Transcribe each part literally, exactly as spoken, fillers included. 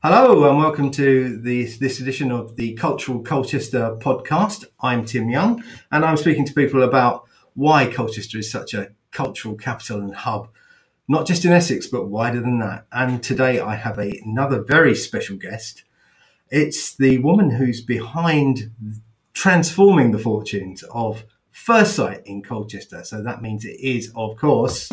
Hello and welcome to the, this edition of the Cultural Colchester podcast. I'm Tim Young and I'm speaking to people about why Colchester is such a cultural capital and hub, not just in Essex, but wider than that. And today I have a, another very special guest. It's the woman who's behind transforming the fortunes of First Sight in Colchester. So that means it is, of course,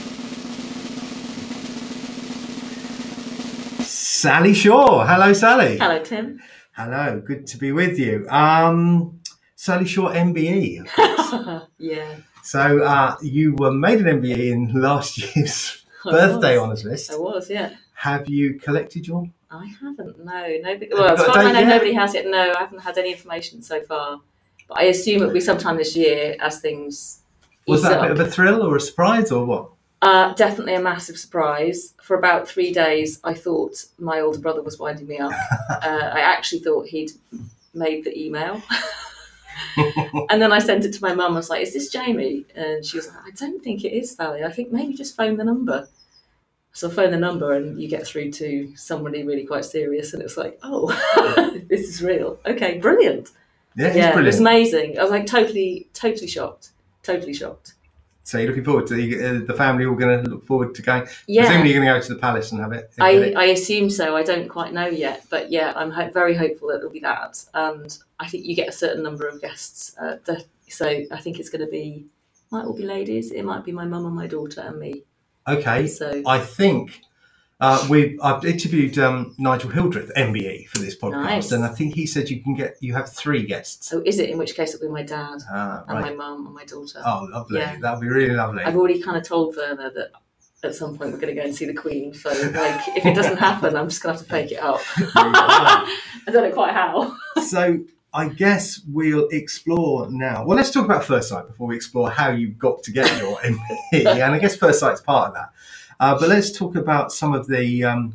Sally Shaw. Hello, Sally. Hello, Tim. Hello, good to be with you. Um, Sally Shaw, M B E. Of course. Yeah. So uh, you were made an M B E in last year's I birthday was. honours list. I was, yeah. Have you collected your? I haven't, no. Nobody, Have well, you as got a far as I date know, yet? nobody has yet. No, I haven't had any information so far. But I assume it'll be sometime this year as things Was ease that a up. bit of a thrill or a surprise or what? Uh, definitely a massive surprise. For about three days, I thought my older brother was winding me up. uh, I actually thought he'd made the email. And then I sent it to my mum. I was like, is this Jamie? And she was like, I don't think it is, Sally. I think maybe just phone the number. So I phone the number and you get through to somebody really quite serious. And it's like, oh, this is real. Okay, brilliant. Yeah, it's Yeah, it brilliant. was amazing. I was like totally, totally shocked. Totally shocked. So you're looking forward to uh, the family all going to look forward to going. Yeah. Presumably you're going to go to the palace and have it. and I, get it. I assume so. I don't quite know yet, but yeah, I'm ho- very hopeful that it'll be that. And I think you get a certain number of guests. Uh, the, so I think it's going to be, might all be ladies. It might be my mum and my daughter and me. Okay. So I think uh, we I've interviewed um, Nigel Hildreth, M B E, for this podcast, Nice. and I think he said you can get you have three guests. so is it? In which case it'll be my dad Ah, and my right. mum and my daughter. Oh, lovely. Yeah. That'll be really lovely. I've already kind of told Werner that at some point we're going to go and see the Queen. So like, if it doesn't happen, I'm just going to have to fake it up. I don't know quite how. So I guess we'll explore now. Well, let's talk about First Sight before we explore how you got to get your M B E, and I guess First Sight's part of that. Uh, but let's talk about some of the um,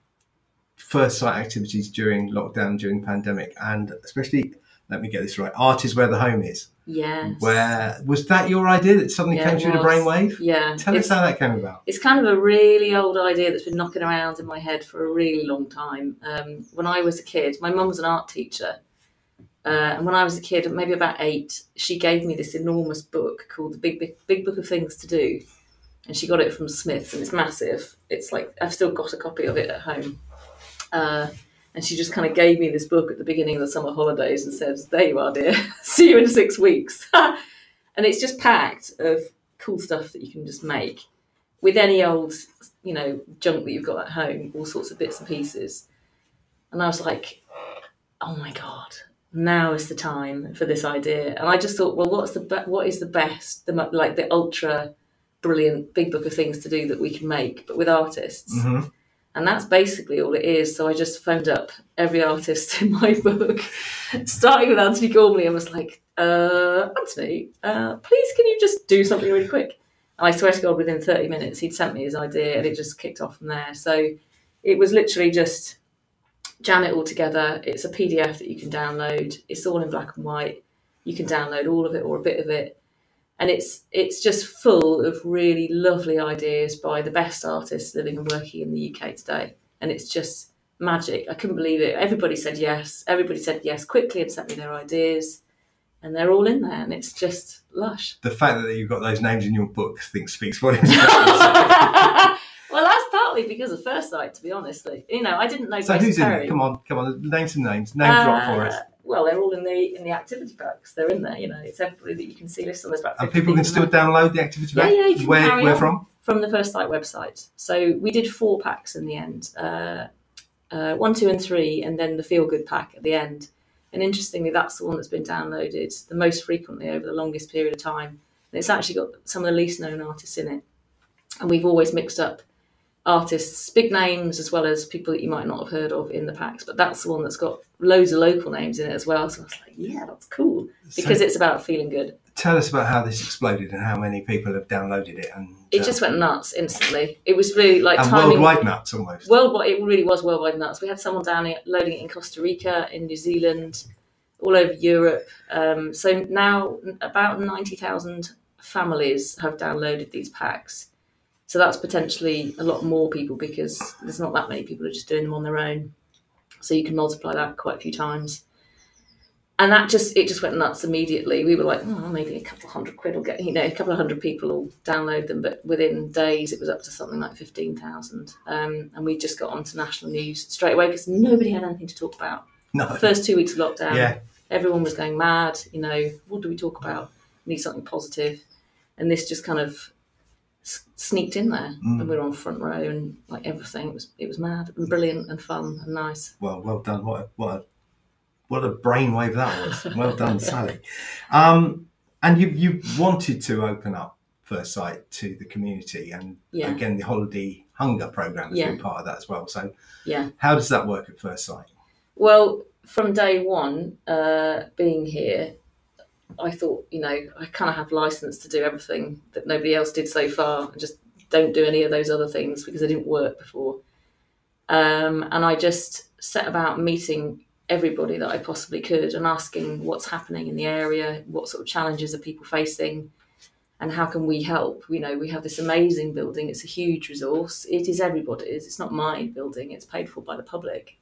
First Sight activities during lockdown, during the pandemic, and especially, let me get this right, art is where the home is. Yes. Where was that your idea that suddenly Yeah, came it through the was. brainwave? Yeah. Tell it's, us how that came about. It's kind of a really old idea that's been knocking around in my head for a really long time. Um, when I was a kid, my mum was an art teacher. Uh, and when I was a kid, maybe about eight, she gave me this enormous book called The Big, Big, Big Book of Things to Do. And she got it from Smith's, and it's massive. It's like, I've still got a copy of it at home. Uh, and she just kind of gave me this book at the beginning of the summer holidays and said, there you are, dear. See you in six weeks. And it's just packed of cool stuff that you can just make with any old, you know, junk that you've got at home, all sorts of bits and pieces. And I was like, oh my God, now is the time for this idea. And I just thought, well, what's the be- what is the best, the mo- like the ultra brilliant big book of things to do that we can make, but with artists. Mm-hmm. And that's basically all it is. So I just phoned up every artist in my book, starting with Anthony Gormley, and was like, uh, Anthony, uh, please can you just do something really quick? And I swear to God, within thirty minutes, he'd sent me his idea and it just kicked off from there. So it was literally just jam it all together. It's a P D F that you can download. It's all in black and white. You can download all of it or a bit of it. And it's it's just full of really lovely ideas by the best artists living and working in the U K today. And it's just magic. I couldn't believe it. Everybody said yes. Everybody said yes quickly and sent me their ideas. And they're all in there. And it's just lush. The fact that you've got those names in your book, I think, speaks volumes. Well, that's partly because of First Sight, to be honest. Like, you know, I didn't know So Grace who's in Perry. there? Come on, come on, name some names. Name drop for us. Uh, Well, they're all in the in the activity packs. They're in there, you know. It's everybody that you can see listed. There's about And fifty people can in still there. download the activity Yeah, pack? yeah, you can Where, carry where on. from? From the First Sight website. So we did four packs in the end. Uh, uh, one, two, and three, and then the Feel Good pack at the end. And interestingly, that's the one that's been downloaded the most frequently over the longest period of time. And it's actually got some of the least known artists in it. And we've always mixed up artists, big names, as well as people that you might not have heard of in the packs. But that's the one that's got loads of local names in it as well. So I was like, yeah, that's cool. Because So- it's about feeling good. Tell us about how this exploded and how many people have downloaded it. And It uh, just went nuts instantly. It was really like and timing. worldwide nuts almost. Worldwide, it really was worldwide nuts. We had someone downloading it in Costa Rica, in New Zealand, all over Europe. Um, so now about ninety thousand families have downloaded these packs. So that's potentially a lot more people because there's not that many people who are just doing them on their own. So you can multiply that quite a few times. And that just, it just went nuts immediately. We were like, oh, maybe a couple of hundred quid will get, you know, a couple of hundred people will download them. But within days, it was up to something like fifteen thousand. Um, and we just got onto national news straight away because nobody had anything to talk about. No. The first two weeks of lockdown, yeah. everyone was going mad. You know, what do we talk about? We need something positive. And this just kind of s- sneaked in there. Mm. And we were on front row and like everything. It was, it was mad and brilliant and fun and nice. Well, well done. What a, what a, what a brainwave that was. Well done, Sally. Um, and you you wanted to open up First Sight to the community, and Yeah. again, the Holiday Hunger Programme has Yeah. been part of that as well. So Yeah. how does that work at First Sight? Well, from day one, uh, being here, I thought, you know, I kind of have license to do everything that nobody else did so far, and just don't do any of those other things because they didn't work before. Um, and I just set about meeting everybody that I possibly could and asking what's happening in the area, what sort of challenges are people facing, and how can we help? You know, we have this amazing building. It's a huge resource. It is everybody's. It's not my building. It's paid for by the public.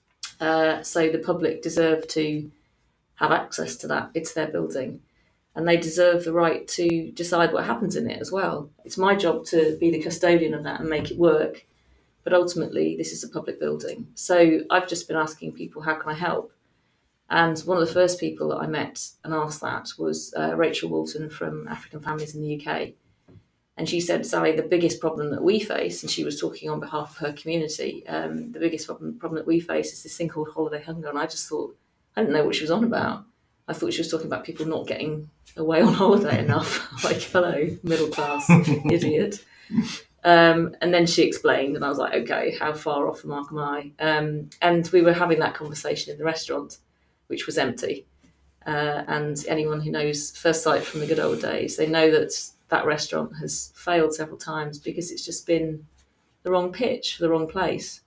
Uh, so the public deserve to have access to that. It's their building. And they deserve the right to decide what happens in it as well. It's my job to be the custodian of that and make it work. But ultimately, this is a public building. So I've just been asking people, how can I help? And one of the first people that I met and asked that was uh, Rachel Walton from African Families in the U K. And she said, Sally, the biggest problem that we face, and she was talking on behalf of her community, um, the biggest problem, problem that we face is this thing called holiday hunger. And I just thought, I didn't know what she was on about. I thought she was talking about people not getting away on holiday enough. Like, hello, middle class idiot. Um, and then she explained, and I was like, okay, how far off the mark am I? Um, and we were having that conversation in the restaurant, which was empty. Uh, and anyone who knows First Sight from the good old days, they know that that restaurant has failed several times because it's just been the wrong pitch for the wrong place.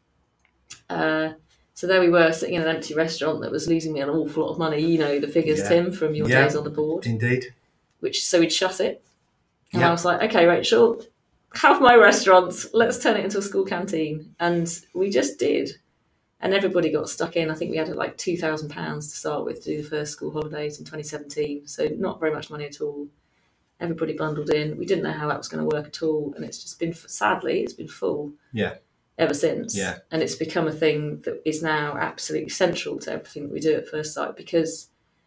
Uh, so there we were sitting in an empty restaurant that was losing me an awful lot of money. You know the figures, Yeah. Tim, from your Yeah. days on the board. Indeed. Which so we'd shut it. And Yeah. I was like, okay, Rachel, have my restaurant. Let's turn it into a school canteen. And we just did. And everybody got stuck in. I think we had like two thousand pounds to start with to do the first school holidays in twenty seventeen. So not very much money at all. Everybody bundled in. We didn't know how that was going to work at all. And it's just been, sadly, it's been full Yeah. ever since. Yeah. And it's become a thing that is now absolutely central to everything that we do at First Sight, because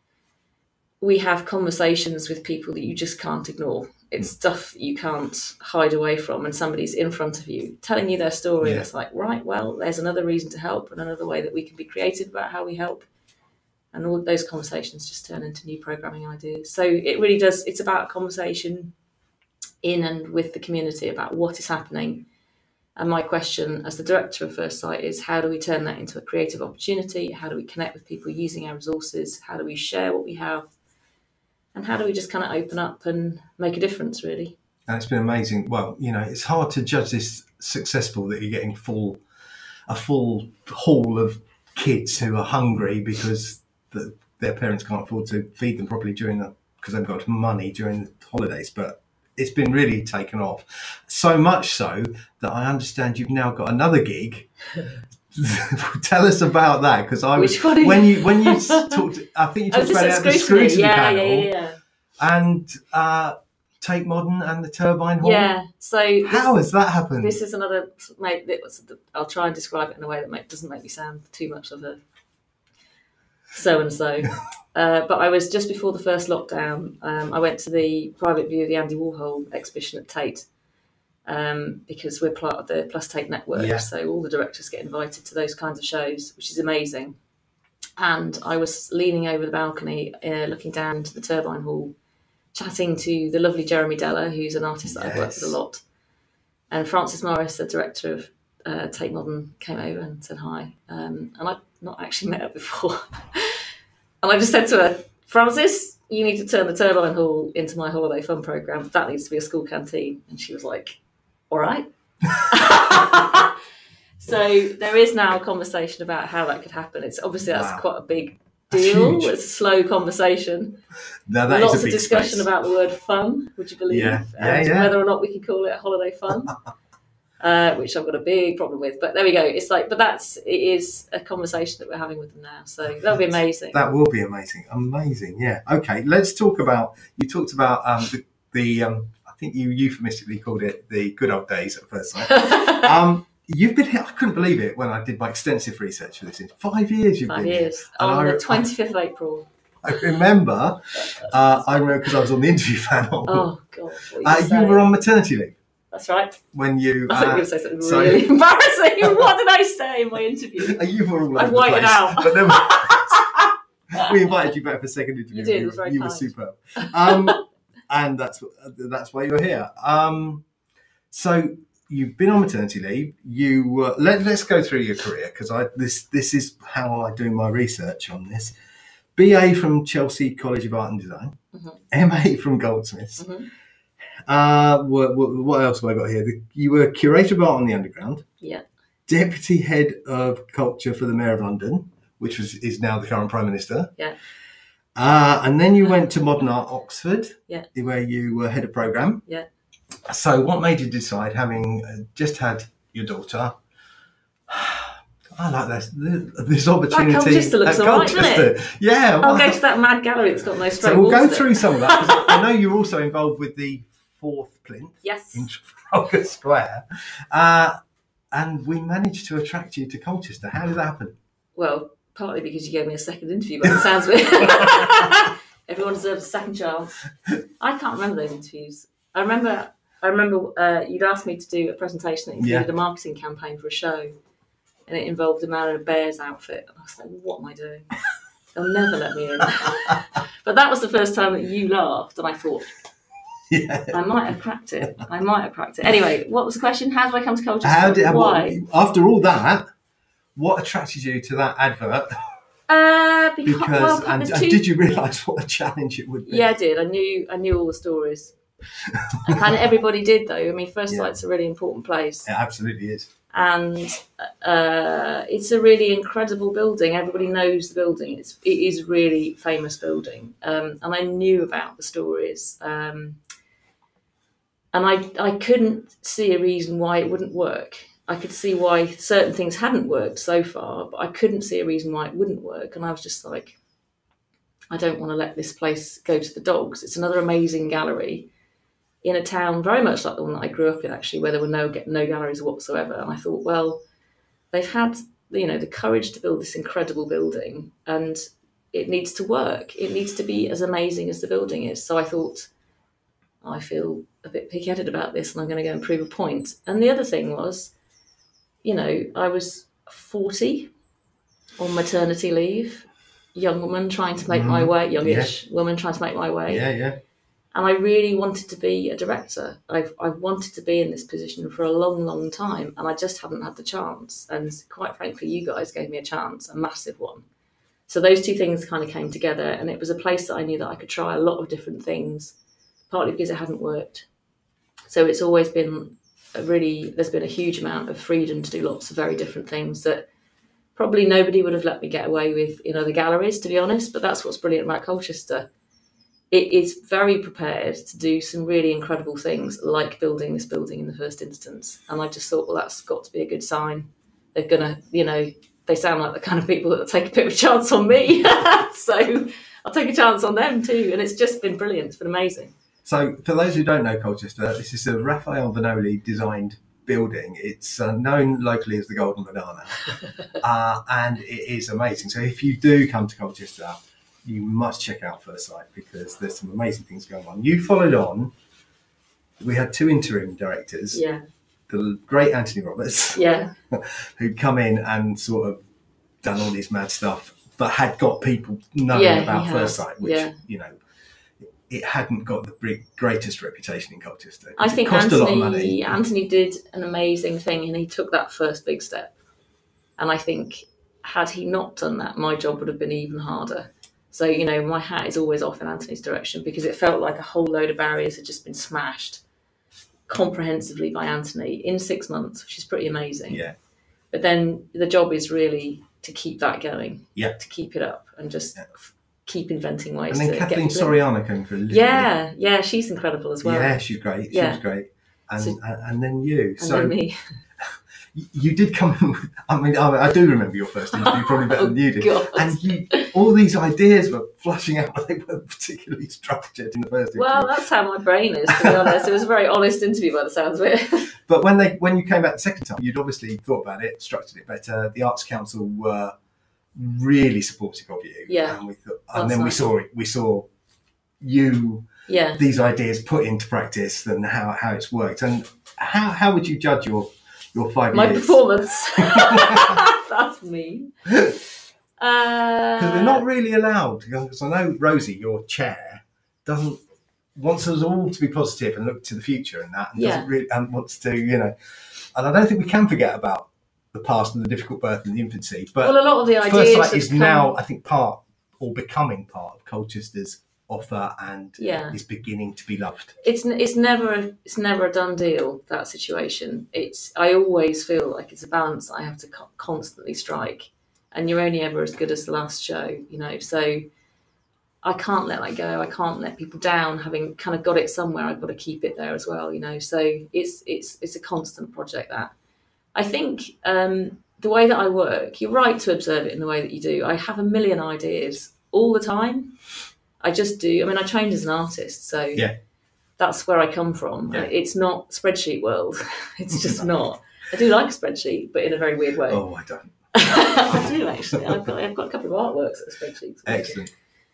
we have conversations with people that you just can't ignore. It's stuff that you can't hide away from, and somebody's in front of you telling you their story. Yeah. And it's like, right, well, there's another reason to help and another way that we can be creative about how we help. And all those conversations just turn into new programming ideas. So it really does, it's about a conversation in and with the community about what is happening. And my question as the director of First Sight is, how do we turn that into a creative opportunity? How do we connect with people using our resources? How do we share what we have? And how do we just kind of open up and make a difference, really? And it's been amazing. Well, you know, it's hard to judge this successful that you're getting full, a full hall of kids who are hungry because the, their parents can't afford to feed them properly during the, because they've got money during the holidays. But it's been really taken off. So much so that I understand you've now got another gig. Tell us about that, because I was Which one are you- when you when you talked. I think you Oh, talked is about it this at the a scrutiny scrutiny? Yeah, panel, yeah, yeah, yeah. and uh, Tate Modern and the Turbine Hall. Yeah, so this, How has that happened? this is another, mate, it was, I'll try and describe it in a way that make, doesn't make me sound too much of a so-and-so. uh, but I was, just before the first lockdown, um, I went to the private view of the Andy Warhol exhibition at Tate, um, because we're part of the Plus Tate network. Yeah. So all the directors get invited to those kinds of shows, which is amazing. And I was leaning over the balcony, uh, looking down to the Turbine Hall, chatting to the lovely Jeremy Deller, who's an artist that I've worked Yes. with a lot. And Francis Morris, the director of uh, Tate Modern, came over and said hi. Um, and I'd not actually met her before. And I just said to her, Francis, you need to turn the Turbine Hall into my holiday fun programme. That needs to be a school canteen. And she was like, all right. So there is now a conversation about how that could happen. It's obviously that's Wow. quite a big That's deal. huge. It's a slow conversation. Now that is Lots a of big discussion space. about the word fun, would you believe? Yeah, yeah, and yeah. whether or not we can call it holiday fun. uh, which I've got a big problem with. But there we go. It's like, but that's it is a conversation that we're having with them now. So that'll be amazing. That will be amazing. Amazing. Yeah. Okay. Let's talk about. You talked about um, the, the um, I think you euphemistically called it the good old days at first sight. um, You've been here. I couldn't believe it when I did my extensive research for this. In five years, you've Five been years. here. On And the twenty-fifth of April. I remember. Uh, I remember because I was on the interview panel. Oh God! What Uh, you, you were on maternity leave That's right. when you. I thought you were uh, going to say something so- really embarrassing. What did I say in my interview? uh, you were all I've over the whited place. out. But then we invited you back for a second interview. You did, it You, was very you were kind. superb, um, and that's that's why you're here. Um, so you've been on maternity leave. You uh, let let's go through your career because I this this is how I do my research on this. B A from Chelsea College of Art and Design, Mhm. M A from Goldsmiths. Mhm. Uh, what, what, what else have I got here? The, you were curator of art on the Underground. Yeah. Deputy head of culture for the Mayor of London, which was is now the current Prime Minister. Yeah. Uh, and then you went to Modern Art Oxford, Yeah. where you were head of programme. Yeah. So what made you decide, having uh, just had your daughter, I like this, this opportunity. That Colchester looks at all right, doesn't it? Colchester. Yeah. I'll well, go to that mad gallery that's got no straight so we'll go walls in through it. some of that. 'Cause I know you're also involved with the fourth plinth Yes. in Trafalgar Square. Uh, and we managed to attract you to Colchester. How did that happen? Well, partly because you gave me a second interview, but it sounds weird. Everyone deserves a second chance. I can't remember those interviews. I remember I remember uh, you'd asked me to do a presentation that included Yeah. a marketing campaign for a show, and it involved a man in a bear's outfit. And I was like, what am I doing? They'll never let me in. But that was the first time that you laughed, and I thought, Yeah. I might have cracked it. I might have cracked it. Anyway, what was the question? How did I come to Colchester? How did Why? what, after all that? What attracted you to that advert? Uh, because, Because well, and, there's and two- did you realise what a challenge it would be? Yeah, I did. I knew I knew all the stories. And kind of everybody did, though. I mean, First Yeah. Sight's a really important place. It absolutely is. And uh, it's a really incredible building. Everybody knows the building. It's, it is a really famous building. Um, and I knew about the stories. Um, and I, I couldn't see a reason why it wouldn't work. I could see why certain things hadn't worked so far, but I couldn't see a reason why it wouldn't work. And I was just like, I don't want to let this place go to the dogs. It's another amazing gallery in a town very much like the one that I grew up in, actually, where there were no no galleries whatsoever. And I thought, well, they've had, you know, the courage to build this incredible building, and it needs to work. It needs to be as amazing as the building is. So I thought, I feel a bit pig-headed about this, and I'm going to go and prove a point. And the other thing was, you know, I was forty on maternity leave, young woman trying to make Mhm. my way, youngish woman trying to make my way. Yeah, yeah. And I really wanted to be a director. I've I've wanted to be in this position for a long, long time, and I just haven't had the chance. And quite frankly, you guys gave me a chance, a massive one. So those two things kind of came together, and it was a place that I knew that I could try a lot of different things, partly because it hadn't worked. So it's always been a really, there's been a huge amount of freedom to do lots of very different things that probably nobody would have let me get away with in other galleries, to be honest. But that's what's brilliant about Colchester. It is very prepared to do some really incredible things, like building this building in the first instance. And I just thought, well, that's got to be a good sign. They're going to, you know, they sound like the kind of people that will take a bit of a chance on me. So I'll take a chance on them too. And it's just been brilliant. It's been amazing. So for those who don't know Colchester, this is a Raphael Vanoli designed building. It's uh, known locally as the Golden Banana. uh, and it is amazing. So if you do come to Colchester, you must check out First Sight because there's some amazing things going on. You followed on. We had two interim directors, Yeah. the great Anthony Roberts, Yeah. who'd come in and sort of done all this mad stuff, but had got people knowing Yeah, he about has. First Sight, which, Yeah. you know, it hadn't got the big, greatest reputation in Colchester. I It think cost Anthony, a lot of money. Anthony did an amazing thing, and he took that first big step. And I think had he not done that, my job would have been even harder. So, you know, my hat is always off in Anthony's direction because it felt like a whole load of barriers had just been smashed comprehensively by Anthony in six months, which is pretty amazing. Yeah. But then the job is really to keep that going, Yeah. to keep it up and just Yeah. f- keep inventing ways And then to Kathleen get people in. Soriano came for a little Yeah, yeah, she's incredible as bit. well. Yeah, she's great. She Yeah. was great. and So- and, and then you. And so then me. you- you did come in with, I mean, I, I do remember your first interview probably better Oh, than you did. God. And you, all these ideas were flushing out, but they weren't particularly structured in the first interview. Well, that's how my brain is, to be honest. It was a very honest interview by the sounds of it. But when they when you came back the second time, you'd obviously thought about it, structured it better. The Arts Council were really supportive of you. Yeah. And we thought, and That's then we nice. saw it. We saw you Yeah. these ideas put into practice and how, how it's worked. And how how would you judge your your five My years? performance. That's me. Because Uh, we're not really allowed. Because I know Rosie, your chair, doesn't wants us all to be positive and look to the future and that, and Yeah. doesn't really and wants to, you know. And I don't think we can forget about the past and the difficult birth and the infancy. But well, a lot of the First ideas Sight have is come- now, I think, part or becoming part of Colchester's offer, and Yeah. is beginning to be loved. It's n- it's never a, it's never a done deal, that situation. It's I always feel like it's a balance I have to co- constantly strike, and you're only ever as good as the last show, you know. So I can't let that go. I can't let people down. Having kind of got it somewhere, I've got to keep it there as well, you know. So it's it's it's a constant project. That I think um, the way that I work, you're right to observe it in the way that you do. I have a million ideas all the time. I just do. I mean, I trained as an artist, so Yeah. that's where I come from. Yeah. It's not spreadsheet world. It's just not. I do like a spreadsheet, but in a very weird way. Oh, I don't. I do actually. I've got, I've got a couple of artworks that are spreadsheets. Excellent.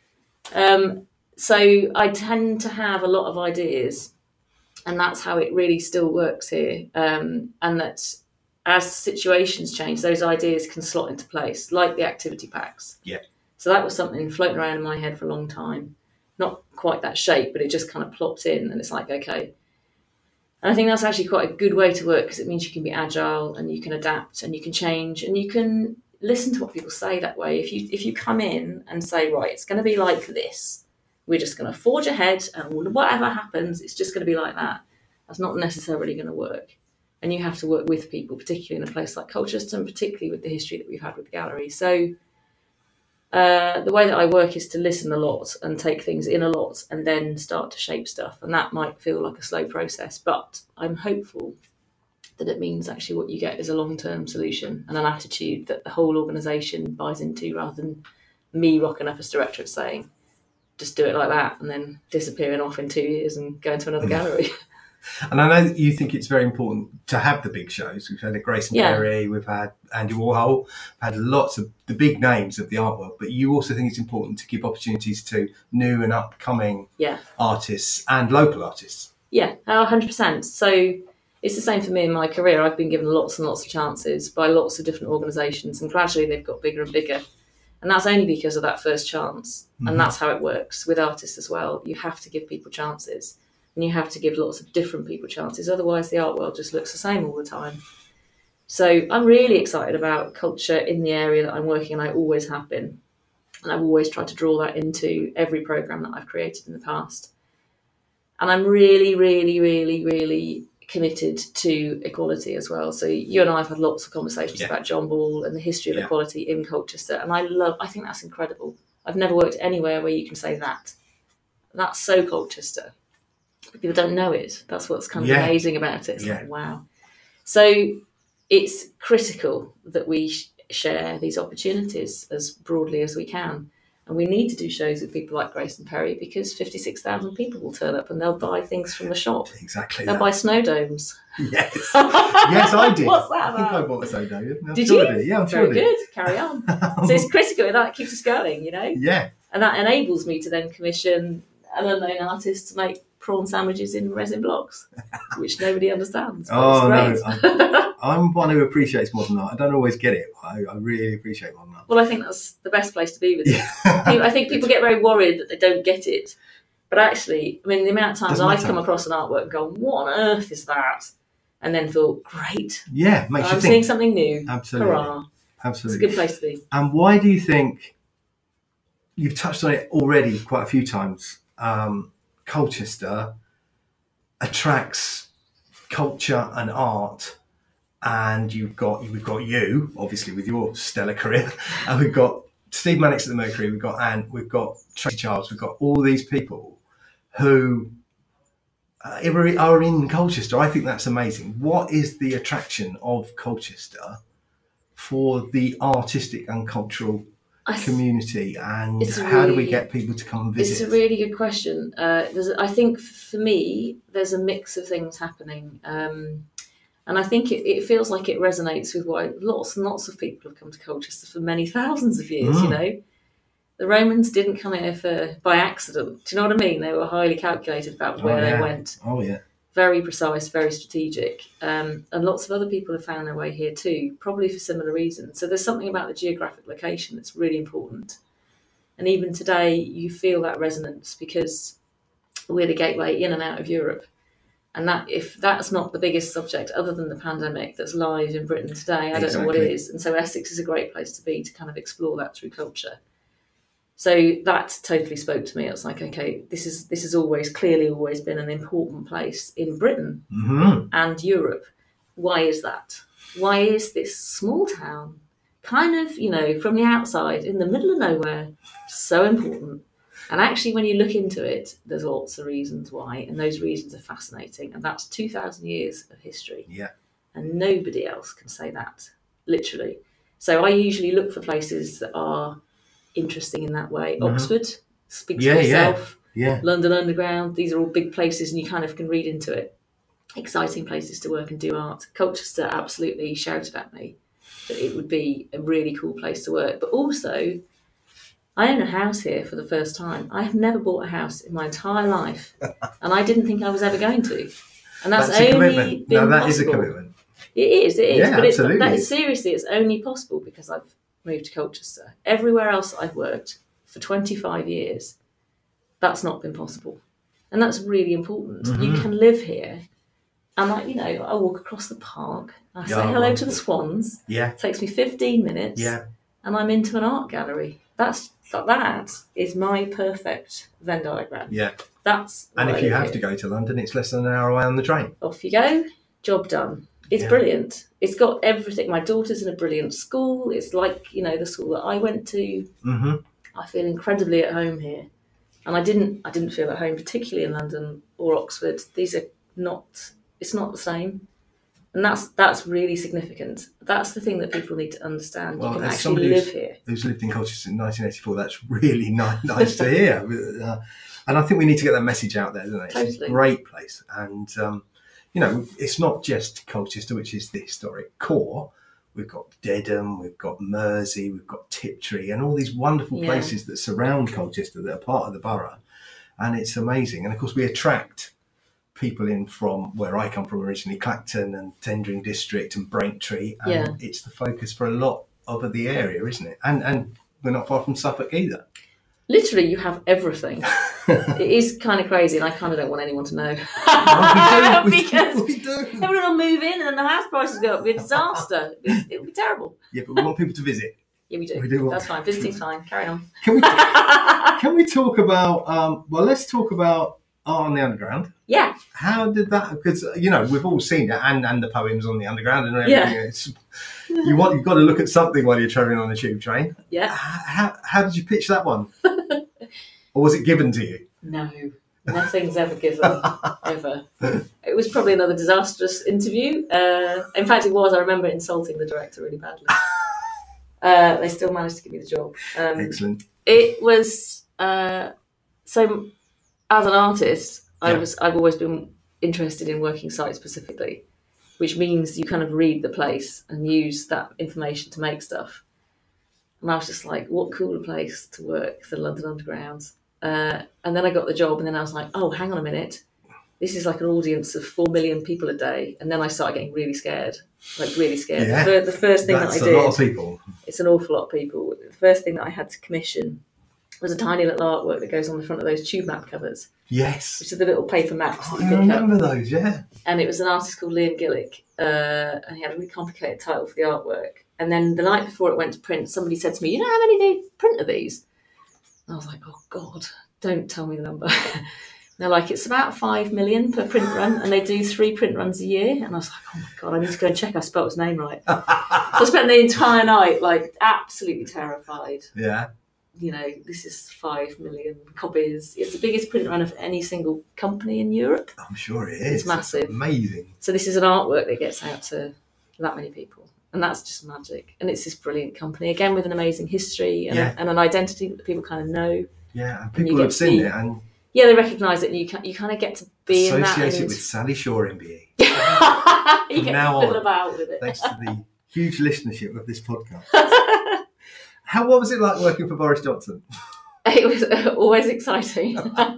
Um, so I tend to have a lot of ideas, and that's how it really still works here. Um, and that as situations change, those ideas can slot into place, like the activity packs. Yeah. So that was something floating around in my head for a long time. Not quite that shape, but it just kind of plopped in, and it's like, okay. And I think that's actually quite a good way to work, because it means you can be agile and you can adapt and you can change and you can listen to what people say that way. If you if you come in and say, right, it's going to be like this, we're just going to forge ahead, and whatever happens, it's just going to be like that. That's not necessarily going to work. And you have to work with people, particularly in a place like Colchester, and particularly with the history that we've had with the gallery. So uh, the way that I work is to listen a lot and take things in a lot and then start to shape stuff. And that might feel like a slow process, but I'm hopeful that it means actually what you get is a long-term solution and an attitude that the whole organisation buys into, rather than me rocking up as director saying, just do it like that, and then disappearing off in two years and going to another gallery. And I know that you think it's very important to have the big shows. We've had a Grace and Yeah. Perry, we've had Andy Warhol, we've had lots of the big names of the art world, but you also think it's important to give opportunities to new and upcoming Yeah. artists and local artists. Yeah, one hundred percent. So it's the same for me in my career. I've been given lots and lots of chances by lots of different organisations, and gradually they've got bigger and bigger. And that's only because of that first chance. Mhm. And that's how it works with artists as well. You have to give people chances, and you have to give lots of different people chances. Otherwise, the art world just looks the same all the time. So I'm really excited about culture in the area that I'm working in. I always have been. And I've always tried to draw that into every programme that I've created in the past. And I'm really, really, really, really committed to equality as well. So you and I have had lots of conversations Yeah. about John Ball and the history of Yeah. equality in Colchester. And I love, I think that's incredible. I've never worked anywhere where you can say that. That's so Colchester. People don't know it. That's what's kind of Yeah. amazing about it. It's Yeah. like, wow. So it's critical that we sh- share these opportunities as broadly as we can. And we need to do shows with people like Grace and Perry, because fifty-six thousand people will turn up and they'll buy things from the shop. Exactly. They'll That. buy snow domes. Yes. Yes, I did. What's that I think I about? bought a soda. I'm Did sure you? I did. Yeah, I'm Very sure I did. good. Carry on. So it's critical. That keeps us going, you know? Yeah. And that enables me to then commission an unknown artist to make prawn sandwiches in resin blocks, which nobody understands. But Oh, it's no. great. I'm, I'm one who appreciates modern art. I don't always get it. But I, I really appreciate modern art. Well, I think that's the best place to be with it. Yeah. People- I think people get very worried that they don't get it. But actually, I mean, the amount of times Doesn't I've matter. come across an artwork and gone, what on earth is that? And then thought, great, Yeah, makes I'm you seeing think. something new. Absolutely. Hurrah. It's a Absolutely. good place to be. And why do you think, you've touched on it already quite a few times, um, Colchester attracts culture and art, and you've got we've got you obviously with your stellar career, and we've got Steve Mannix at the Mercury, we've got Anne, we've got Tracy Charles, we've got all these people who uh, are in Colchester. I think that's amazing. What is the attraction of Colchester for the artistic and cultural th- community, and how really, do we get people to come and visit? It's a really good question. Uh, there's, I think for me, there's a mix of things happening. Um, and I think it, it feels like it resonates with why lots and lots of people have come to Colchester for many thousands of years, mm. you know. The Romans didn't come here for, by accident. Do you know what I mean? They were highly calculated about where oh, yeah. they went. Oh, yeah. Very precise, very strategic. Um, and lots of other people have found their way here too, probably for similar reasons. So there's something about the geographic location that's really important. And even today, you feel that resonance because we're the gateway in and out of Europe. And that if that's not the biggest subject other than the pandemic that's live in Britain today, I don't exactly. know what it is. And so Essex is a great place to be to kind of explore that through culture. So that totally spoke to me. It was like, okay, this is this has always clearly always been an important place in Britain mm-hmm. and Europe. Why is that? Why is this small town, kind of, you know, from the outside, in the middle of nowhere, so important? And actually, when you look into it, there's lots of reasons why, and those reasons are fascinating. And that's two thousand years of history. Yeah. And nobody else can say that, literally. So I usually look for places that are interesting in that way. Mm-hmm. Oxford speaks yeah, for itself. Yeah, yeah. London Underground, these are all big places and you kind of can read into it. Exciting places to work and do art. Colchester absolutely shouted at me that it would be a really cool place to work. But also, I own a house here for the first time. I have never bought a house in my entire life and I didn't think I was ever going to. And that's, that's only been No, that possible. is a commitment. It is, it is. Yeah, but absolutely. It's, that is, seriously, it's only possible because I've moved to Colchester. Everywhere else I've worked for twenty-five years, that's not been possible. And that's really important. Mm-hmm. You can live here and, like, you know, I walk across the park, I say oh, hello wonderful. to the swans. Yeah. It takes me fifteen minutes. Yeah. And I'm into an art gallery. That's that is my perfect Venn diagram. Yeah. That's And if you have here. to go to London, it's less than an hour away on the train. Off you go, job done. It's yeah. brilliant. It's got everything. My daughter's in a brilliant school. It's like, you know, the school that I went to. Mm-hmm. I feel incredibly at home here. And I didn't I didn't feel at home, particularly in London or Oxford. These are not, it's not the same. And that's that's really significant. That's the thing that people need to understand. Well, you can as actually live who's, here. Who's lived in Colchester since nineteen eighty-four, that's really nice, nice to hear. Uh, and I think we need to get that message out there, isn't it? Totally. It's a great place. And, um, you know, it's not just Colchester, which is the historic core. We've got Dedham, we've got Mersey, we've got Tiptree, and all these wonderful yeah. places that surround Colchester that are part of the borough. And it's amazing. And, of course, we attract people in from where I come from originally, Clacton and Tendring District and Braintree. And yeah. it's the focus for a lot of the area, isn't it? And and we're not far from Suffolk either. Literally, you have everything. It is kind of crazy, and I kind of don't want anyone to know. No, we do, because we do. everyone will move in, and then the house prices go up. It'll be a disaster. It'll be terrible. Yeah, but we want people to visit. Yeah, we do. We do want That's fine. Visiting's fine. Carry on. Can we, can we talk about, um, well, let's talk about Art on the Underground. Yeah. How did that, because, you know, we've all seen it, and, and the poems on the Underground and everything. Yeah. It's, you want, you've got to look at something while you're travelling on the tube train. Yeah. How, how did you pitch that one? Or was it given to you? No, nothing's ever given, ever. It was probably another disastrous interview. Uh, in fact, it was. I remember insulting the director really badly. Uh, they still managed to give me the job. Um, Excellent. It was, uh, so as an artist, I yeah. was, I've always been interested in working site specifically, which means you kind of read the place and use that information to make stuff. And I was just like, what cooler place to work than London Underground? Uh, and then I got the job, and then I was like, oh, hang on a minute. This is like an audience of four million people a day. And then I started getting really scared, like really scared. Yeah. The, the first thing That's that I did. That's a lot of people. It's an awful lot of people. The first thing that I had to commission was a tiny little artwork that goes on the front of those tube map covers. Yes. Which are the little paper maps Oh, that you I pick remember up. those, yeah. And it was an artist called Liam Gillick, uh, and he had a really complicated title for the artwork. And then the night before it went to print, somebody said to me, you know how many they print of these? And I was like, oh, God, don't tell me the number. They're like, it's about five million per print run, and they do three print runs a year. And I was like, oh, my God, I need to go and check I spelt his name right. So I spent the entire night, like, absolutely terrified. Yeah. you know, this is five million copies. It's the biggest print run of any single company in Europe. I'm sure it is. It's massive. It's amazing. So this is an artwork that gets out to that many people. And that's just magic. And it's this brilliant company, again, with an amazing history and, Yeah. and an identity that people kind of know. Yeah, and And people you have get seen the- it and Yeah, they recognise it, and you can, you kind of get to be in that. associate it and- with Sally Shaw M B E. you From get now to fiddle on, about with it. thanks to the huge listenership of this podcast. How what was it like working for Boris Johnson? It was uh, always exciting.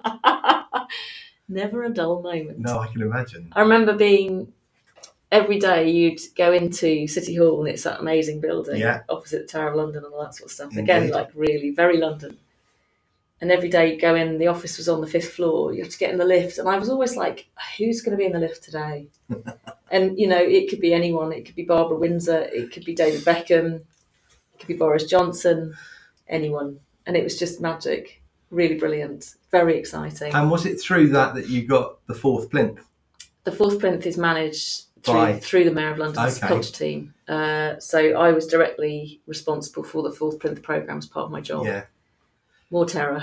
Never a dull moment. No, I can imagine. I remember being every day you'd go into City Hall, and it's that amazing building Yeah. opposite the Tower of London and all that sort of stuff. Indeed. Again, like really very London. And every day you go in, the office was on the fifth floor. You have to get in the lift, and I was always like, "Who's going to be in the lift today?" And you know, it could be anyone. It could be Barbara Windsor. It could be David Beckham. It could be Boris Johnson. Anyone. And it was just magic. Really brilliant. Very exciting. And was it through that that you got the fourth plinth? The fourth plinth is managed through, By- through the Mayor of London's Okay. culture team. Uh, so I was directly responsible for the fourth plinth programme as part of my job. Yeah. More terror.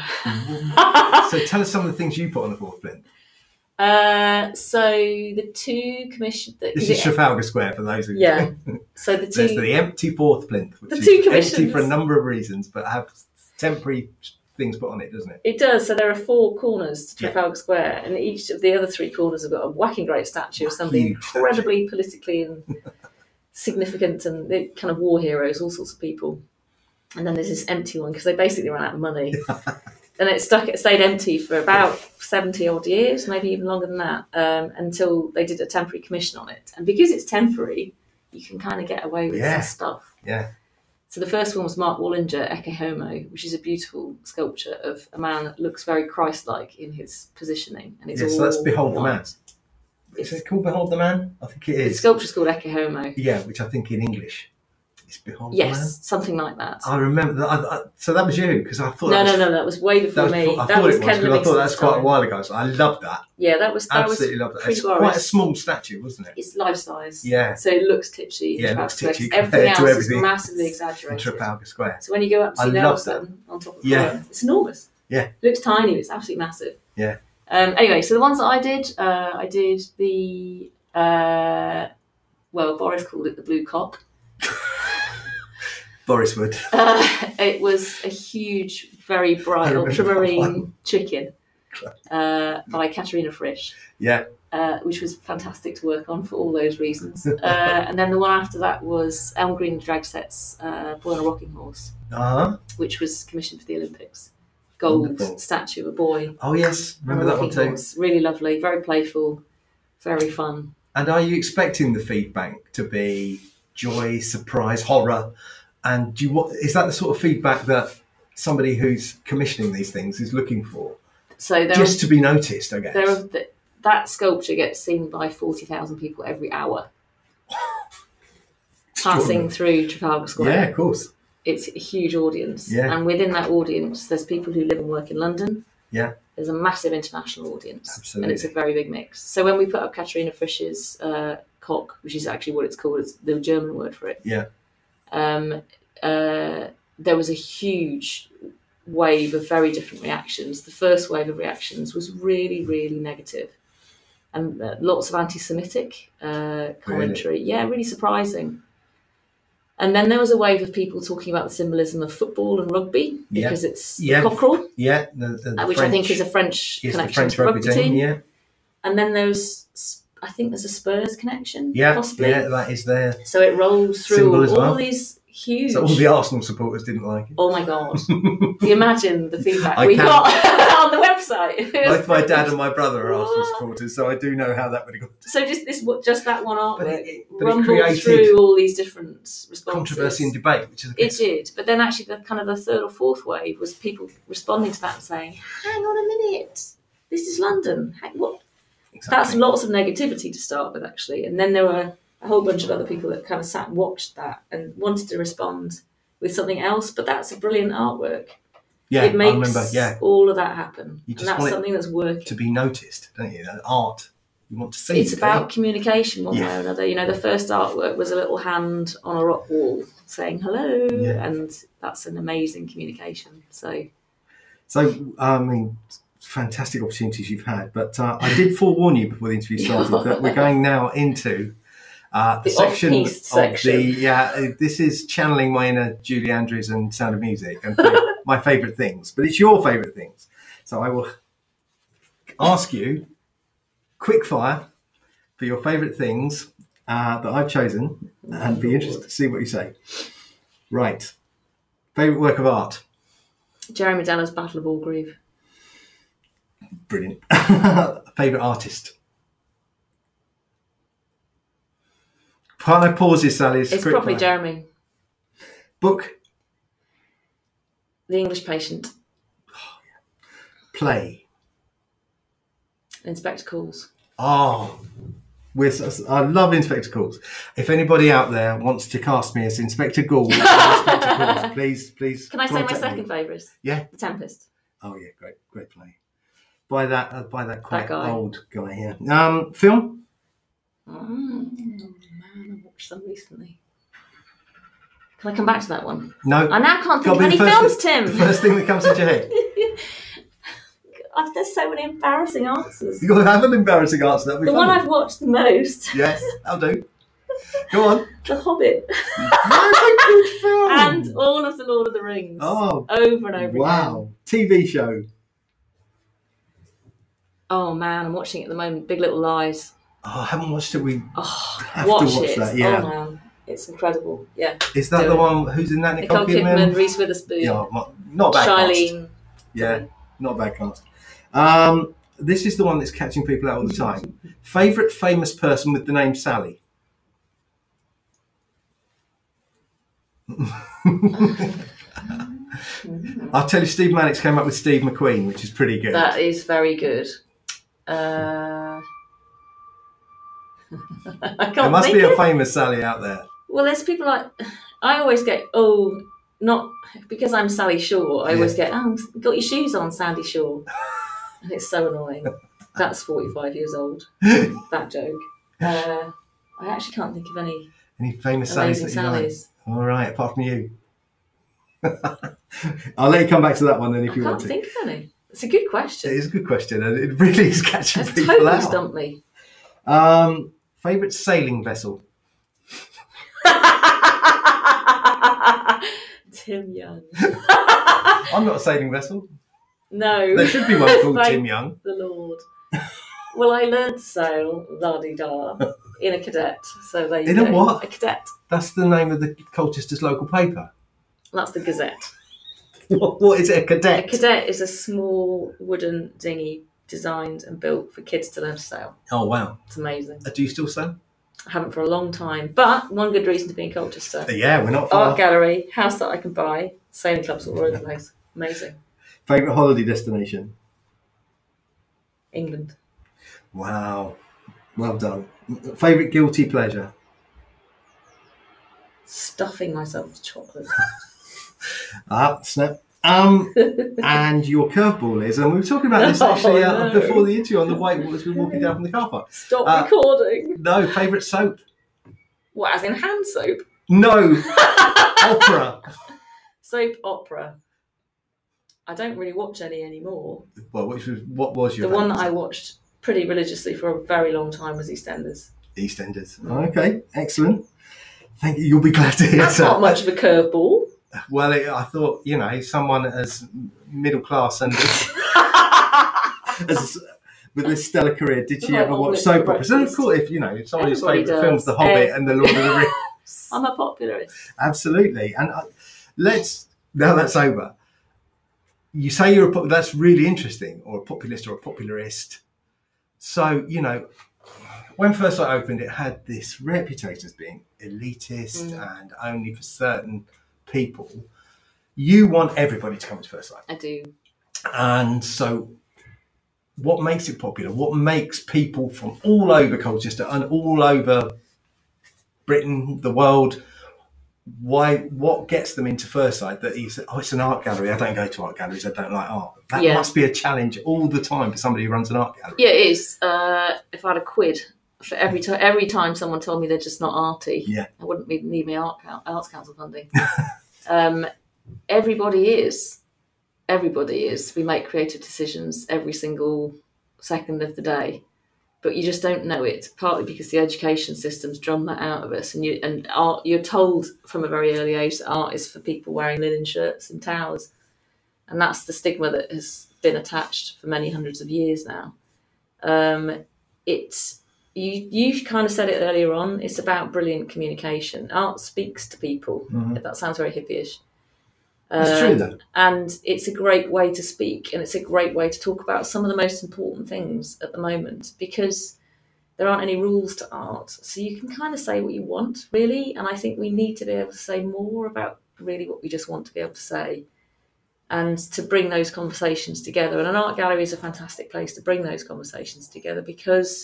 So tell us some of the things you put on the fourth plinth. Uh, so the two commission. The, This is Trafalgar Square for those who Yeah. So the There's two. the empty fourth plinth, which The is two empty commissions. for a number of reasons, but have temporary things put on it, doesn't it? It does. So there are four corners to Yeah. Trafalgar Square, and each of the other three corners have got a whacking great statue of somebody Huge statue. incredibly politically and significant, and they're kind of war heroes, all sorts of people. And then there's this empty one because they basically ran out of money, and it stuck. It stayed empty for about seventy odd years, maybe even longer than that, um, until they did a temporary commission on it. And because it's temporary, you can kind of get away with Yeah. some stuff. Yeah. So the first one was Mark Wallinger, Ecce Homo, which is a beautiful sculpture of a man that looks very Christ-like in his positioning, and it's Yeah, all so that's Behold the white. Man. Is it called Behold the Man? I think it The is. sculpture's called Ecce Homo. Yeah, which I think in English is Behold Yes, something like that. the Man. I remember that. I, I, so that was you, because I thought No, that was, no, no, that was way before that was, me. I that thought was it was, Ken because I thought that was Livingston's quite a time. while ago, so I loved that. Yeah, that was that Absolutely was loved that. It's pre-Boris. quite a small statue, wasn't it? It's life size. Yeah. So it looks titchy. Yeah, it in looks Trafalgar titchy Square. compared Everything to else everything is massively In exaggerated. Trafalgar Square. So when you go up to I see love Nelson on top of the Yeah. column, it's enormous. Yeah. It looks tiny, but it's absolutely massive. Yeah. Um, anyway, so the ones that I did, uh, I did the, uh, well, Boris called it the Blue Cock. Boris Wood. Uh, it was a huge, very I bright remember that ultramarine one. chicken uh, by Katerina Frisch. Yeah. Uh, which was fantastic to work on for all those reasons. Uh, and then the one after that was Elm Green Drag Sets, uh, Boy on a Rocking Horse, Uh-huh. which was commissioned for the Olympics. Gold Wonderful. statue of a boy. Oh, yes. Remember on a that one rocking too. horse. Really lovely, very playful, very fun. And are you expecting the feedback to be joy, surprise, horror? And do you want, is that the sort of feedback that somebody who's commissioning these things is looking for? So there Just are, to be noticed, I guess. there are, th- that sculpture gets seen by forty thousand people every hour, passing through Trafalgar Square. Yeah, of course. It's a huge audience. Yeah. And within that audience, there's people who live and work in London. Yeah. There's a massive international audience. Absolutely. And it's a very big mix. So when we put up Katerina Frisch's uh, Cock, which is actually what it's called, it's the German word for it, Yeah. um, uh, there was a huge wave of very different reactions. The first wave of reactions was really, really negative. And uh, lots of anti-Semitic uh, commentary. Yeah, really surprising. And then there was a wave of people talking about the symbolism of football and rugby Yeah. because it's Yeah. the cockerel, Yeah. The, the, the uh, which French, I think is a French is the connection French to the rugby rugby team. Yeah. And then there's, I think there's a Spurs connection, Yeah. possibly. Yeah, that is there. So it rolls through Symbol all, as well. these huge. So all the Arsenal supporters didn't like it. Oh my god! You imagine the feedback I we can. got on the website. Both my dad and my brother are Arsenal What? supporters, so I do know how that would have gone. So just this, just that one But artwork it, it, but it rumbled created through all these different responses. controversy and debate, which is a It bit did, but then actually the kind of the third or fourth wave was people responding to that and saying, "Hang on a minute, this is London. Hang, what?" exactly. That's lots of negativity to start with, actually. And then there were a whole bunch of other people that kind of sat and watched that and wanted to respond with something else. But that's a brilliant artwork. Yeah, it makes I remember. Yeah, all of that happen. You And just that's want it something that's working. to be noticed, don't you? That art we want to see. It's you, about eh? communication one Yeah. way or another. You know, the first artwork was a little hand on a rock wall saying hello, Yeah. and that's an amazing communication. So, So, I mean, fantastic opportunities you've had. But uh, I did forewarn you before the interview started that we're going now into uh, the, The section of off-piste section. the. Yeah, uh, this is channeling my inner Julie Andrews and Sound of Music and fa- my favourite things. But it's your favourite things. So I will ask you, quick fire, for your favourite things uh, that I've chosen, and be interested to see what you say. Right. Favourite work of art? Jeremy Della's Battle of Orgreave. Brilliant. Favourite artist? Partner pauses, Sally. It's quick probably fire. Jeremy. Book? The English Patient. Play? Inspector Calls. Oh, we're, I love Inspector Calls. If anybody out there wants to cast me as Inspector Gould, Inspector Calls, please, please. Can I say my contact second me. favourite? Yeah. The Tempest. Oh yeah, great, great play. By that, uh, by that quite guy. old guy here. Um, film? Oh, man, I watched some recently. Can I come back to that one? No. I now can't think Gotta of be any the first films, thing- Tim. The first thing that comes into your head. I've, there's so many embarrassing answers. You got to have an embarrassing answer. That'd be The funny. one I've watched the most, Yes, I'll do. Go on. The Hobbit, That's a good film. and all of the Lord of the Rings, Oh, over and over wow. again. T V show. Oh man, I'm watching it at the moment. Big Little Lies. Oh, I haven't watched it. We Oh, have watch, to watch it. that. Yeah. Oh man, it's incredible. Yeah. Is that do the it. one who's in that? Nicole Nicole Kidman, Reese Witherspoon, Yeah, not, not a bad cast. Charlene. Yeah, not a bad cast. Um, this is the one that's catching people out all the time. Favourite famous person with the name Sally? I'll tell you, Steve Mannix came up with Steve McQueen, which is pretty good. That is very good. Uh, I can't There must think be a of- famous Sally out there. Well, there's people like I always get oh not because I'm Sally Shaw. I always get oh got your shoes on, Sandy Shaw, and it's so annoying. That's forty-five years old. That joke. Uh, I actually can't think of any Any famous Sallys amazing that you like? Sallys. All right, apart from you. I'll let you come back to that one then if I you can't want to. think of any. It's a good It question. is a good question, and it really is catching It's people totally out. stumped me. Um, favourite sailing vessel? Tim Young. I'm not a sailing vessel. No. There should be one called Thank Tim Young. the Lord. Well, I learned to sail la-di-da in a cadet. So there you In go. a what? A cadet. That's the name of the Colchester's local paper. That's the Gazette. What, what is it, a A cadet? cadet is a small wooden dinghy designed and built for kids to learn to sail. Oh, wow. It's amazing. Uh, do you still sail? I haven't for a long time, but one good reason to be in Colchester. Yeah, we're not far. Art gallery, house that I can buy, sailing clubs all over the place. Amazing. Favourite holiday destination? England. Wow. Well done. Favourite guilty pleasure? Stuffing myself with chocolate. Ah, snap. Um, and your curveball is, and we were talking about this Oh, actually uh, no. before the interview on the way as we were walking down from the car park. Stop Uh, recording. No, favourite soap? What, as in hand soap? No, opera. Soap opera. I don't really watch any anymore. Well, which was what was your The one that favourite I watched pretty religiously for a very long time was EastEnders. EastEnders. Okay, excellent. Thank you. You'll be glad to hear That's that. not much of a curveball. Well, it, I thought, you know, someone as middle class and as, with a stellar career, did she Like ever watch Oliver soap operas? And of Breakfast. course, if you know, if somebody's Everybody favourite does. films, The Hobbit and The Lord of the Rings. I'm a popularist. Absolutely. And uh, let's, now that's over. You say you're a, pop- that's really interesting, or a populist or a popularist. So, you know, when First Light opened, it had this reputation as being elitist Mm. and only for certain people. You want everybody to come to First Light. I do. And so what makes it popular? What makes people from all over Colchester and all over Britain, the world, why? What gets them into First Sight? That he's oh, it's an art gallery. I don't go to art galleries. I don't like art. That Yeah. must be a challenge all the time for somebody who runs an art gallery. Yeah, it is. Uh, if I had a quid for every time, every time someone told me they're just not arty, Yeah. I wouldn't need need me art arts council funding. um, everybody is. Everybody is. We make creative decisions every single second of the day, but you just don't know it. Partly because the education systems drum that out of us, and you and art. You're told from a very early age that art is for people wearing linen shirts and towels, and that's the stigma that has been attached for many hundreds of years now. Um, it's you. You kind of said it earlier on. It's about brilliant communication. Art speaks to people. Mhm. That sounds very hippie-ish. It's Uh, true though. And it's a great way to speak, and it's a great way to talk about some of the most important things at the moment, because there aren't any rules to art. So you can kind of say what you want, really. And I think we need to be able to say more about really what we just want to be able to say, and to bring those conversations together. And an art gallery is a fantastic place to bring those conversations together, because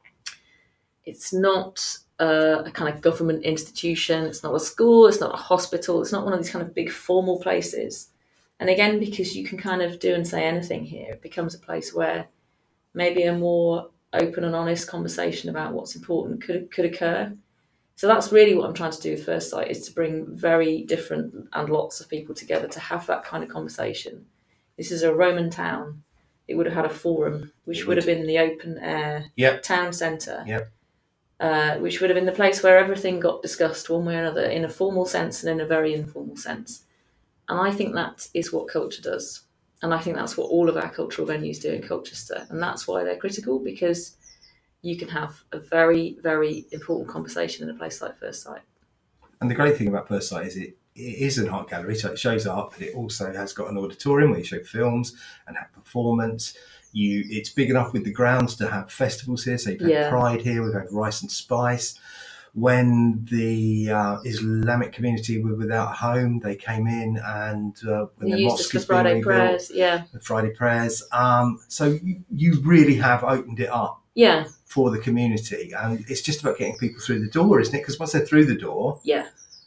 it's not uh, a kind of government institution, it's not a school, it's not a hospital, it's not one of these kind of big formal places. And again, because you can kind of do and say anything here, it becomes a place where maybe a more open and honest conversation about what's important could could occur. So that's really what I'm trying to do with First Sight, is to bring very different and lots of people together to have that kind of conversation. This is a Roman town. It would have had a forum, which It would would. have been the open air Yep. town centre, Yep. uh, which would have been the place where everything got discussed one way or another, in a formal sense and in a very informal sense. And I think that is what culture does. And I think that's what all of our cultural venues do in Colchester. And that's why they're critical, because you can have a very, very important conversation in a place like First Sight. And the great thing about First Sight is it, it is an art gallery, so it shows art, but it also has got an auditorium where you show films and have performance. You, it's big enough with the grounds to have festivals here. So you've had Yeah. Pride here, we've had Rice and Spice. When the uh, Islamic community were without a home, they came in, and uh, when We the used mosque this for is being Friday rebuilt, prayers. Yeah. the Friday prayers. Um, so you, you really have opened it up Yeah. for the community, and it's just about getting people through the door, isn't it? Because once they're through the door, Yeah.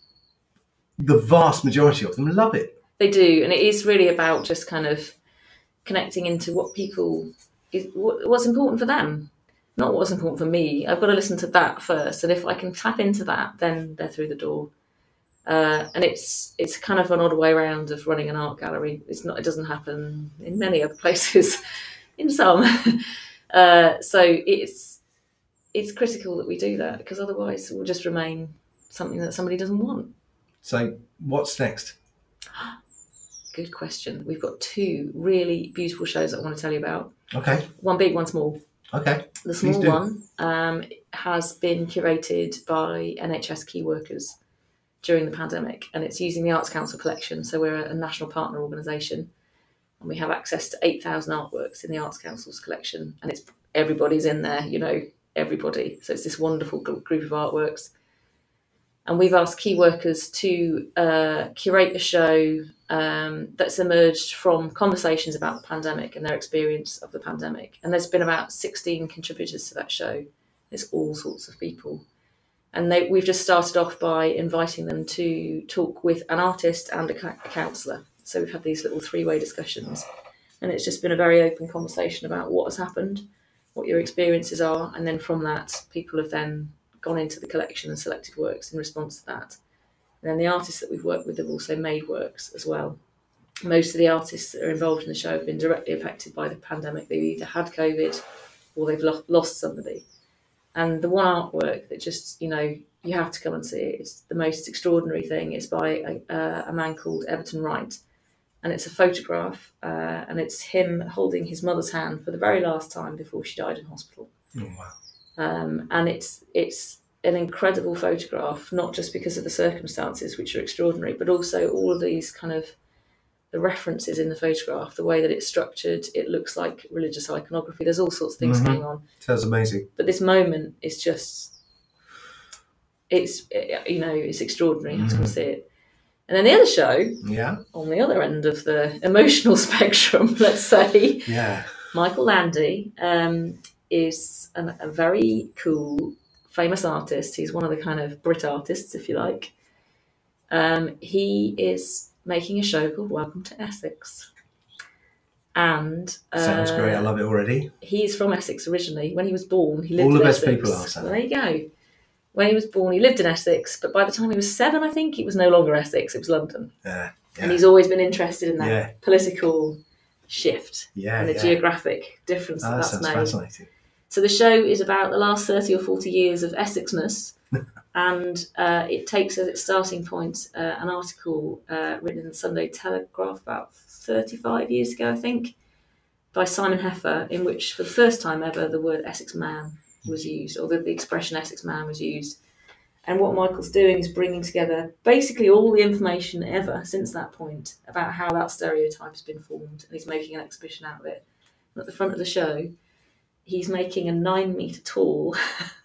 the vast majority of them love it. They do. And it is really about just kind of connecting into what people, is, what, what's important for them, not what's important for me. I've got to listen to that first. And if I can tap into that, then they're through the door. Uh, and it's it's kind of an odd way around of running an art gallery. It's not. It doesn't happen in many other places, in some. uh, so it's it's critical that we do that, because otherwise it will just remain something that somebody doesn't want. So what's next? Good question. We've got two really beautiful shows that I want to tell you about. Okay. One big, one small. Okay. The Please small do. one um, has been curated by N H S key workers during the pandemic, and it's using the Arts Council collection. So we're a national partner organisation, and we have access to eight thousand artworks in the Arts Council's collection, and it's everybody's in there, you know, everybody. So it's this wonderful group of artworks. And we've asked key workers to uh, curate a show um, that's emerged from conversations about the pandemic and their experience of the pandemic. And there's been about sixteen contributors to that show. There's all sorts of people. And they, we've just started off by inviting them to talk with an artist and a counsellor. So we've had these little three-way discussions. And it's just been a very open conversation about what has happened, what your experiences are. And then from that, people have then gone into the collection and selected works in response to that. And then the artists that we've worked with have also made works as well. Most of the artists that are involved in the show have been directly affected by the pandemic. They've either had COVID or they've lo- lost somebody. And the one artwork that just, you know, you have to come and see it, it's the most extraordinary thing. It's by a, uh, a man called Everton Wright. And it's a photograph, uh, and it's him holding his mother's hand for the very last time before she died in hospital. Oh, wow. Um, and it's it's an incredible photograph, not just because of the circumstances, which are extraordinary, but also all of these kind of the references in the photograph, the way that it's structured. It looks like religious iconography. There's all sorts of things Mhm. going on. Sounds amazing. But this moment is just, it's, you know, it's extraordinary. You have to come Mhm. see it. And then the other show, Yeah. on the other end of the emotional spectrum, let's say, Yeah. Michael Landy um, is an, a very cool, famous artist. He's one of the kind of Brit artists, if you like. Um, he is making a show called Welcome to Essex. And uh, sounds great. I love it already. He's from Essex originally. When he was born, he lived All in the best Essex. people are, Sam. Well, there you go. When he was born, he lived in Essex, but by the time he was seven, I think, it was no longer Essex, it was London. Yeah. yeah. And he's always been interested in that Yeah. political shift yeah, and the yeah. geographic difference Oh, that that that's sounds made. fascinating. So the show is about the last thirty or forty years of Essexness, and uh, it takes as its starting point uh, an article uh, written in the Sunday Telegraph about thirty-five years ago, I think, by Simon Heffer, in which for the first time ever the word Essex man was used, or the, the expression Essex man was used. And what Michael's doing is bringing together basically all the information ever since that point about how that stereotype has been formed, and he's making an exhibition out of it. And at the front of the show, he's making a nine metre tall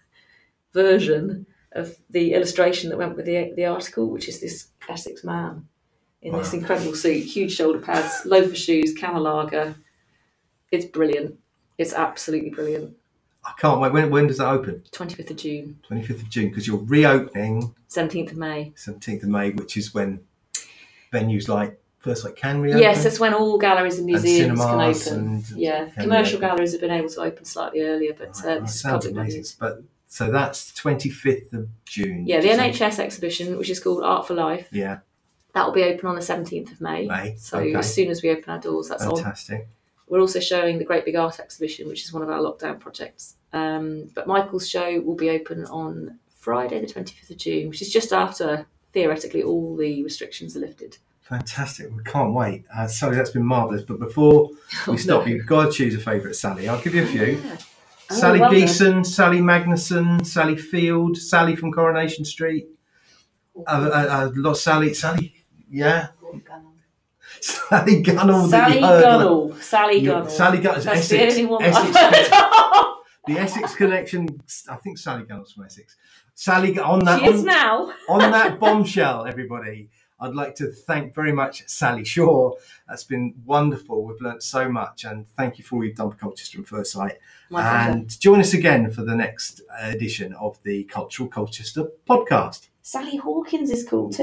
version of the illustration that went with the the article, which is this Essex man in wow. this incredible suit, huge shoulder pads, loafer shoes, camel lager. It's brilliant. It's absolutely brilliant. I can't wait. When, when does that open? twenty-fifth of June. twenty-fifth of June, because you're reopening. seventeenth of May. seventeenth of May, which is when venues like First Light can reopen. Yes, that's when all galleries and museums and can open. And yeah, commercial galleries have been able to open slightly earlier, but right, uh, this sounds is amazing. venues. But so that's twenty-fifth of June. Yeah, the N H S exhibition, which is called Art for Life. Yeah. That will be open on the seventeenth of May. May. So okay. as soon as we open our doors, that's Fantastic. on. Fantastic. We're also showing the Great Big Art exhibition, which is one of our lockdown projects. Um, but Michael's show will be open on Friday, the twenty-fifth of June, which is just after, theoretically, all the restrictions are lifted. Fantastic. We can't wait. Uh, Sally, that's been marvellous. But before oh, we stop, no. you've got to choose a favourite Sally. I'll give you a few. Yeah. Oh, Sally well Geeson, done. Sally Magnuson, Sally Field, Sally from Coronation Street. Uh, uh, uh, Sally, Sally, yeah. Sally Gunnell. Sally Gunnell. Sally Gunnell. Sally Gunnell. That's Essex, the only one Essex, I've heard of. The Essex connection. I think Sally Gunnell's from Essex. Sally on that. She is on, now. on that bombshell, everybody. I'd like to thank very much Sally Shaw. That's been wonderful. We've learnt so much, and thank you for all you've done for Colchester and First Light. My and pleasure. Join us again for the next edition of the Cultural Colchester podcast. Sally Hawkins is cool too.